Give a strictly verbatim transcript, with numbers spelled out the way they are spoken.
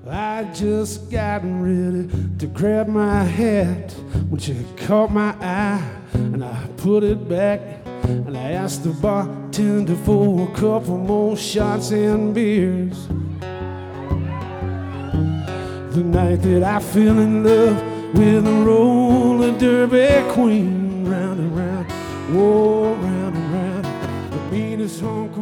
I just gotten ready to grab my hat when she caught my eye, and I put it back, and I asked the bartender for a couple more shots and beers. The night that I fell in love with a roller derby queen, round and round, oh, round and round, the meanest honky